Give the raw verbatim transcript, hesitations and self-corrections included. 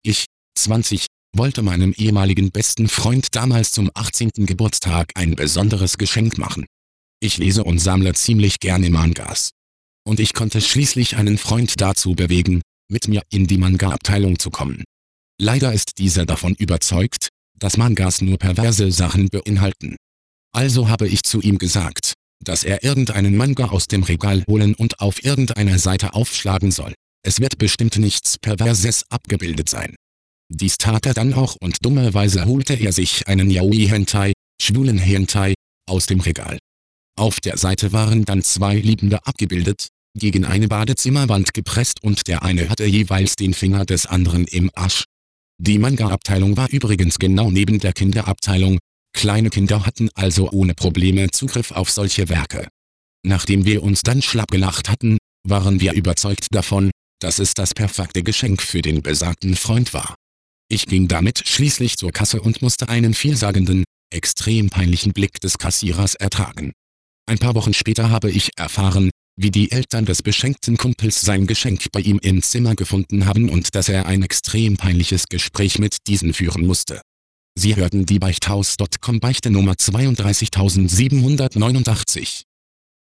Ich, zwanzig, wollte meinem ehemaligen besten Freund damals zum achtzehnten Geburtstag ein besonderes Geschenk machen. Ich lese und sammle ziemlich gerne Mangas. Und ich konnte schließlich einen Freund dazu bewegen, mit mir in die Manga-Abteilung zu kommen. Leider ist dieser davon überzeugt, dass Mangas nur perverse Sachen beinhalten. Also habe ich zu ihm gesagt, dass er irgendeinen Manga aus dem Regal holen und auf irgendeiner Seite aufschlagen soll. Es wird bestimmt nichts Perverses abgebildet sein. Dies tat er dann auch und dummerweise holte er sich einen Yaoi-Hentai, schwulen Hentai, aus dem Regal. Auf der Seite waren dann zwei Liebende abgebildet, gegen eine Badezimmerwand gepresst und der eine hatte jeweils den Finger des anderen im Arsch. Die Manga-Abteilung war übrigens genau neben der Kinderabteilung, kleine Kinder hatten also ohne Probleme Zugriff auf solche Werke. Nachdem wir uns dann schlapp gelacht hatten, waren wir überzeugt davon, dass es das perfekte Geschenk für den besagten Freund war. Ich ging damit schließlich zur Kasse und musste einen vielsagenden, extrem peinlichen Blick des Kassierers ertragen. Ein paar Wochen später habe ich erfahren, wie die Eltern des beschenkten Kumpels sein Geschenk bei ihm im Zimmer gefunden haben und dass er ein extrem peinliches Gespräch mit diesen führen musste. Sie hörten die Beichthaus Punkt com Beichte Nummer zweiunddreißigtausendsiebenhundertneunundachtzig.